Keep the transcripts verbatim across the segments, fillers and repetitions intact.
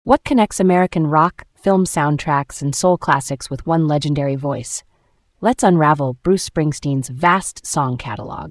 What connects American rock, film soundtracks, and soul classics with one legendary voice? Let's unravel Bruce Springsteen's vast song catalog.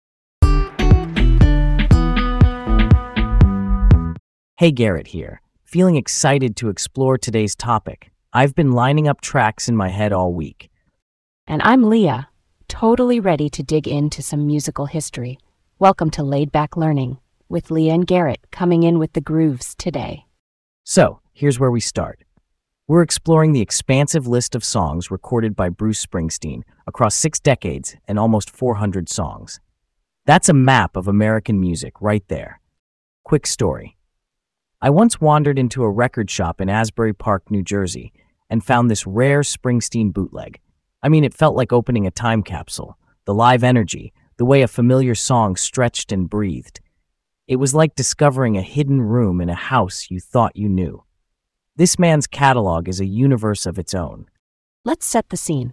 Hey, Garrett here. Feeling excited to explore today's topic. I've been lining up tracks in my head all week. And I'm Leah, totally ready to dig into some musical history. Welcome to Laid Back Learning, with Leah and Garrett coming in with the grooves today. So, here's where we start. We're exploring the expansive list of songs recorded by Bruce Springsteen across six decades and almost four hundred songs. That's a map of American music right there. Quick story. I once wandered into a record shop in Asbury Park, New Jersey, and found this rare Springsteen bootleg. I mean, it felt like opening a time capsule. The live energy, the way a familiar song stretched and breathed. It was like discovering a hidden room in a house you thought you knew. This man's catalog is a universe of its own. Let's set the scene.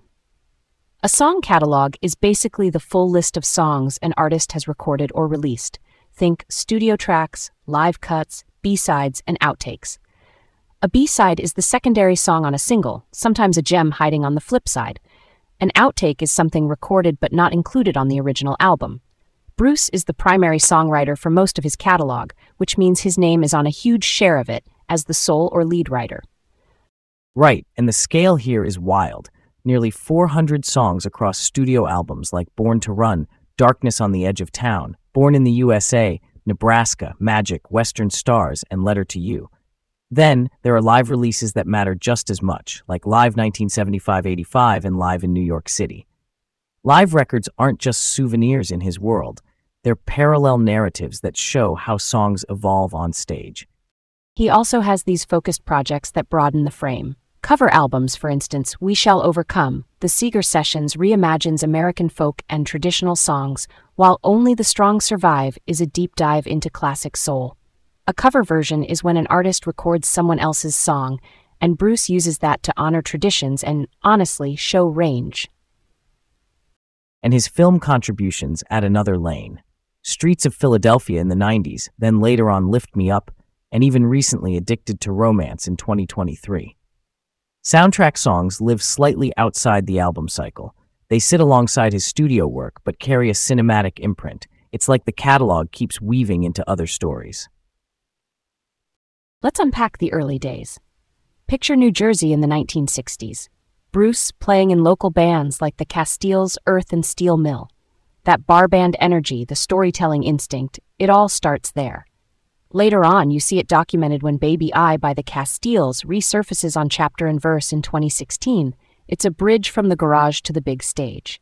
A song catalog is basically the full list of songs an artist has recorded or released. Think studio tracks, live cuts, B-sides, and outtakes. A B-side is the secondary song on a single, sometimes a gem hiding on the flip side. An outtake is something recorded but not included on the original album. Bruce is the primary songwriter for most of his catalog, which means his name is on a huge share of it as the sole or lead writer. Right, and the scale here is wild. Nearly four hundred songs across studio albums like Born to Run, Darkness on the Edge of Town, Born in the U S A, Nebraska, Magic, Western Stars, and Letter to You. Then, there are live releases that matter just as much, like Live nineteen seventy-five eighty-five and Live in New York City. Live records aren't just souvenirs in his world. They're parallel narratives that show how songs evolve on stage. He also has these focused projects that broaden the frame. Cover albums, for instance, We Shall Overcome, The Seeger Sessions reimagines American folk and traditional songs, while Only the Strong Survive is a deep dive into classic soul. A cover version is when an artist records someone else's song, and Bruce uses that to honor traditions and, honestly, show range. And his film contributions add another lane. Streets of Philadelphia in the nineties, then later on Lift Me Up, and even recently Addicted to Romance in twenty twenty-three. Soundtrack songs live slightly outside the album cycle. They sit alongside his studio work, but carry a cinematic imprint. It's like the catalog keeps weaving into other stories. Let's unpack the early days. Picture New Jersey in the nineteen sixties. Bruce playing in local bands like the Castiles Earth and Steel Mill. That bar band energy, the storytelling instinct, it all starts there. Later on, you see it documented when Baby I by the Castiles resurfaces on Chapter and Verse in twenty sixteen. It's a bridge from the garage to the big stage.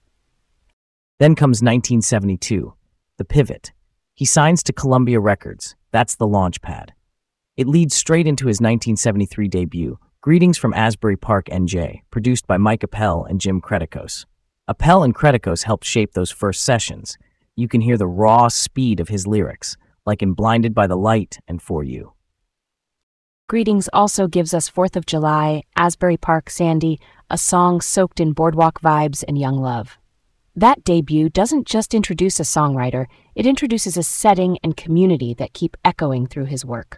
Then comes nineteen seventy-two, the pivot. He signs to Columbia Records. That's the launch pad. It leads straight into his nineteen seventy-three debut, Greetings from Asbury Park, N J, produced by Mike Appel and Jim Kretikos. Appel and Kretikos helped shape those first sessions. You can hear the raw speed of his lyrics, like in Blinded by the Light and For You. Greetings also gives us fourth of July, Asbury Park, Sandy, a song soaked in boardwalk vibes and young love. That debut doesn't just introduce a songwriter, it introduces a setting and community that keep echoing through his work.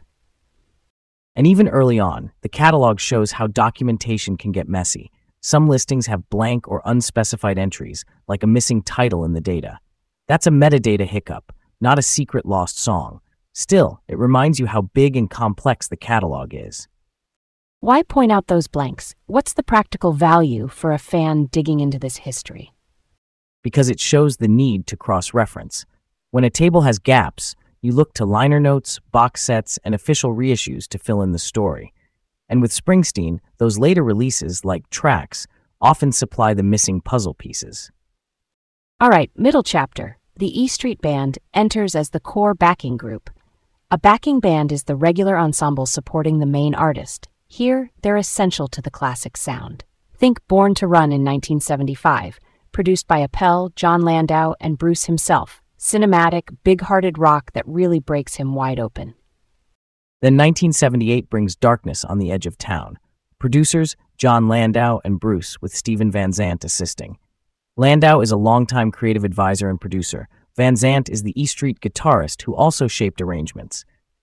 And even early on, the catalog shows how documentation can get messy. Some listings have blank or unspecified entries, like a missing title in the data. That's a metadata hiccup, not a secret lost song. Still, it reminds you how big and complex the catalog is. Why point out those blanks? What's the practical value for a fan digging into this history? Because it shows the need to cross-reference. When a table has gaps, you look to liner notes, box sets, and official reissues to fill in the story. And with Springsteen, those later releases, like Tracks, often supply the missing puzzle pieces. All right, middle chapter. The E Street Band enters as the core backing group. A backing band is the regular ensemble supporting the main artist. Here, they're essential to the classic sound. Think Born to Run in nineteen seventy-five, produced by Appel, John Landau, and Bruce himself. Cinematic, big-hearted rock that really breaks him wide open. Then nineteen seventy-eight brings Darkness on the Edge of Town. Producers, John Landau and Bruce, with Steven Van Zandt assisting. Landau is a longtime creative advisor and producer. Van Zandt is the E Street guitarist who also shaped arrangements.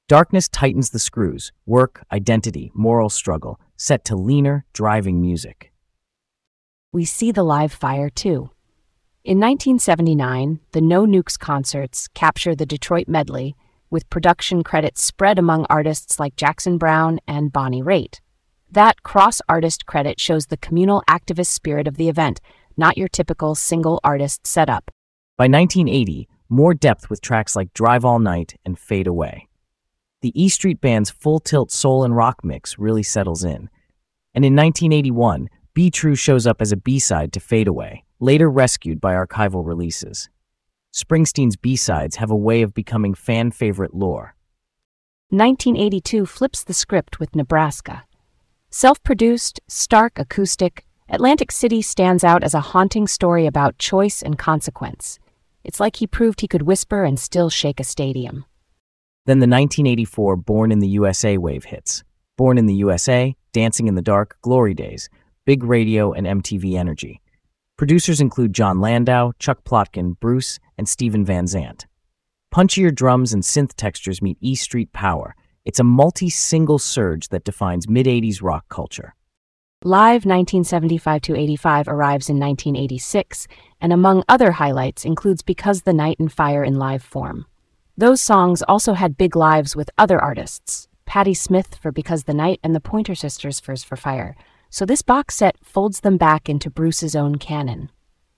Darkness tightens the screws, work, identity, moral struggle, set to leaner, driving music. We see the live fire, too. In nineteen seventy-nine, the No Nukes concerts capture the Detroit medley, with production credits spread among artists like Jackson Browne and Bonnie Raitt. That cross-artist credit shows the communal activist spirit of the event, not your typical single-artist setup. By nineteen eighty, more depth with tracks like Drive All Night and Fade Away. The E Street Band's full-tilt soul and rock mix really settles in. And in nineteen eighty-one, Be True shows up as a B-side to Fade Away, later rescued by archival releases. Springsteen's B-sides have a way of becoming fan-favorite lore. nineteen eighty-two flips the script with Nebraska. Self-produced, stark acoustic, Atlantic City stands out as a haunting story about choice and consequence. It's like he proved he could whisper and still shake a stadium. Then the nineteen eighty-four Born in the U S A wave hits. Born in the U S A, Dancing in the Dark, Glory Days, Big Radio, and M T V Energy. Producers include John Landau, Chuck Plotkin, Bruce, and Steven Van Zandt. Punchier drums and synth textures meet E Street power. It's a multi-single surge that defines mid-eighties rock culture. Live nineteen seventy-five to eighty-five arrives in nineteen eighty-six, and among other highlights includes Because the Night and Fire in live form. Those songs also had big lives with other artists, Patti Smith for Because the Night and the Pointer Sisters for For Fire, so this box set folds them back into Bruce's own canon.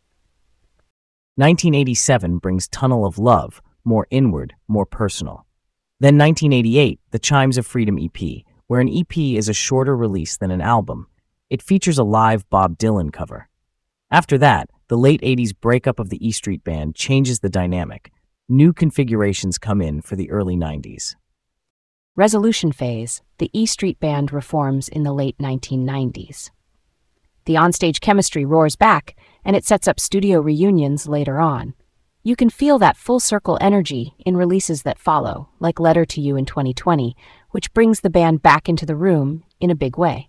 nineteen eighty-seven brings Tunnel of Love, more inward, more personal. Then nineteen eighty-eight, the Chimes of Freedom E P, where an E P is a shorter release than an album. It features a live Bob Dylan cover. After that, the late eighties breakup of the E Street Band changes the dynamic. New configurations come in for the early nineties. Resolution phase, the E Street Band reforms in the late nineteen nineties. The onstage chemistry roars back, and it sets up studio reunions later on. You can feel that full-circle energy in releases that follow, like Letter to You in twenty twenty, which brings the band back into the room in a big way.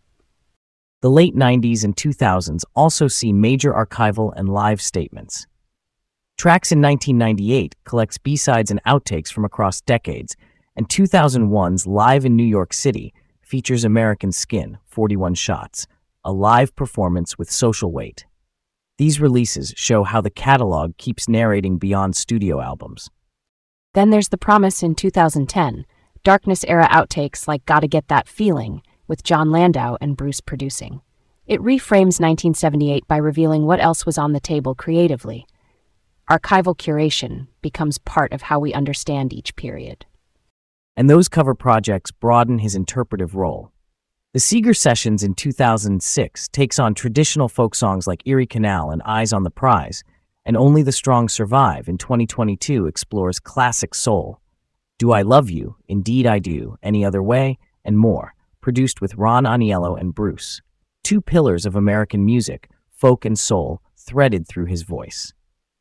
The late nineties and two thousands also see major archival and live statements. Tracks in nineteen ninety-eight collects B-sides and outtakes from across decades, and two thousand one's Live in New York City features American Skin, forty-one shots, a live performance with social weight. These releases show how the catalog keeps narrating beyond studio albums. Then there's the promise in two thousand ten, Darkness-era outtakes like Gotta Get That Feeling, with John Landau and Bruce producing. It reframes nineteen seventy-eight by revealing what else was on the table creatively. Archival curation becomes part of how we understand each period. And those cover projects broaden his interpretive role. The Seeger Sessions in two thousand six takes on traditional folk songs like Erie Canal and Eyes on the Prize, and Only the Strong Survive in twenty twenty-two explores classic soul. Do I Love You, Indeed I Do, Any Other Way, and more, produced with Ron Aniello and Bruce. Two pillars of American music, folk and soul, threaded through his voice.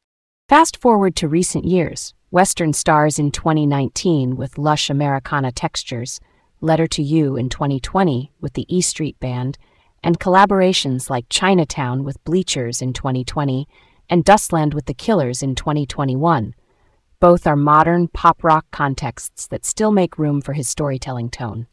Fast forward to recent years, Western stars in twenty nineteen with lush Americana textures, Letter to You in twenty twenty with the E Street Band, and collaborations like Chinatown with Bleachers in twenty twenty and Dustland with the Killers in twenty twenty-one. Both are modern pop-rock contexts that still make room for his storytelling tone.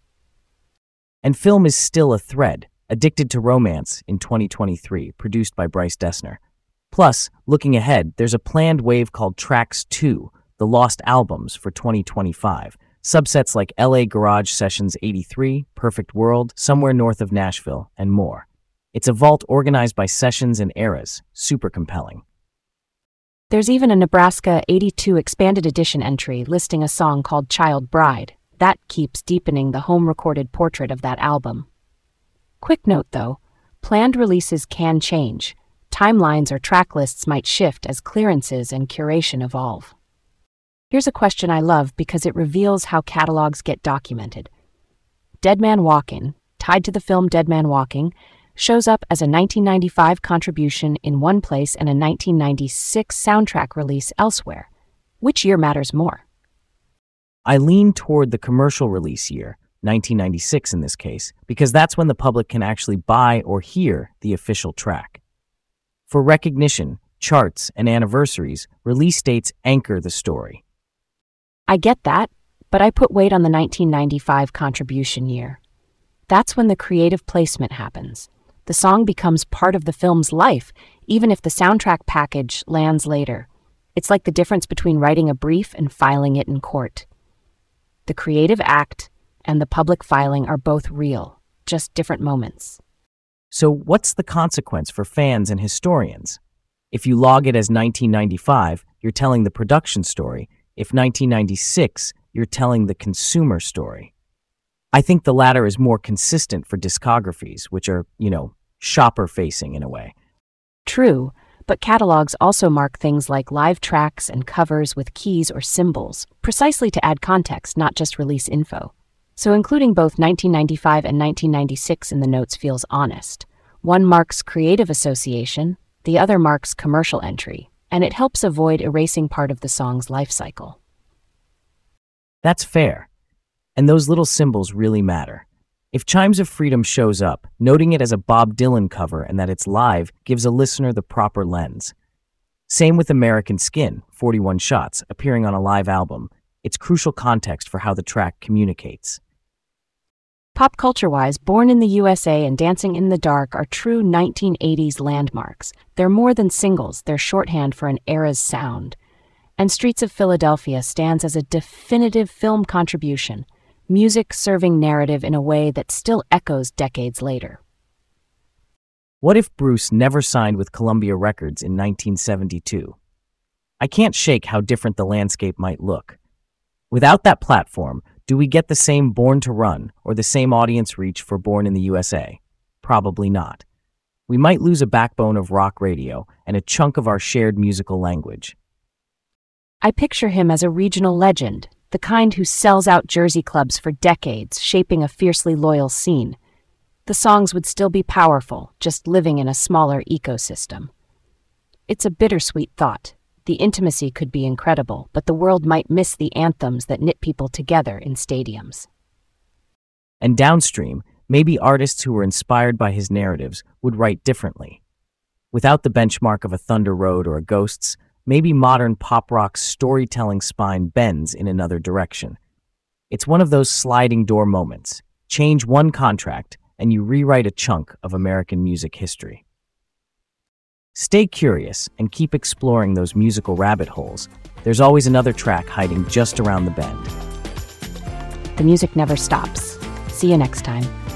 And film is still a thread, Addicted to Romance in twenty twenty-three, produced by Bryce Dessner. Plus, looking ahead, there's a planned wave called Tracks two, The Lost Albums, for twenty twenty-five, subsets like L A Garage Sessions eighty-three, Perfect World, Somewhere North of Nashville, and more. It's a vault organized by sessions and eras, super compelling. There's even a Nebraska eighty-two expanded edition entry listing a song called Child Bride. That keeps deepening the home-recorded portrait of that album. Quick note, though, planned releases can change. Timelines or track lists might shift as clearances and curation evolve. Here's a question I love because it reveals how catalogs get documented. Dead Man Walking, tied to the film Dead Man Walking, shows up as a nineteen ninety-five contribution in one place and a nineteen ninety-six soundtrack release elsewhere. Which year matters more? I lean toward the commercial release year, nineteen ninety-six in this case, because that's when the public can actually buy or hear the official track. For recognition, charts, and anniversaries, release dates anchor the story. I get that, but I put weight on the nineteen ninety-five contribution year. That's when the creative placement happens. The song becomes part of the film's life, even if the soundtrack package lands later. It's like the difference between writing a brief and filing it in court. The creative act and the public filing are both real, just different moments. So what's the consequence for fans and historians? If you log it as nineteen ninety-five, you're telling the production story. If nineteen ninety-six, you're telling the consumer story. I think the latter is more consistent for discographies, which are, you know, shopper-facing in a way. True, but catalogs also mark things like live tracks and covers with keys or symbols, precisely to add context, not just release info. So including both nineteen ninety-five and nineteen ninety-six in the notes feels honest. One marks creative association, the other marks commercial entry, and it helps avoid erasing part of the song's life cycle. That's fair. And those little symbols really matter. If Chimes of Freedom shows up, noting it as a Bob Dylan cover and that it's live gives a listener the proper lens. Same with American Skin, forty-one Shots, appearing on a live album. It's crucial context for how the track communicates. Pop culture-wise, Born in the U S A and Dancing in the Dark are true nineteen eighties landmarks. They're more than singles, they're shorthand for an era's sound. And Streets of Philadelphia stands as a definitive film contribution, music serving narrative in a way that still echoes decades later. What if Bruce never signed with Columbia Records in nineteen seventy-two? I can't shake how different the landscape might look. Without that platform, do we get the same Born to Run or the same audience reach for Born in the U S A? Probably not. We might lose a backbone of rock radio and a chunk of our shared musical language. I picture him as a regional legend, the kind who sells out Jersey clubs for decades, shaping a fiercely loyal scene. The songs would still be powerful, just living in a smaller ecosystem. It's a bittersweet thought. The intimacy could be incredible, but the world might miss the anthems that knit people together in stadiums. And downstream, maybe artists who were inspired by his narratives would write differently. Without the benchmark of a Thunder Road or a Ghosts, maybe modern pop rock's storytelling spine bends in another direction. It's one of those sliding door moments. Change one contract, and you rewrite a chunk of American music history. Stay curious and keep exploring those musical rabbit holes. There's always another track hiding just around the bend. The music never stops. See you next time.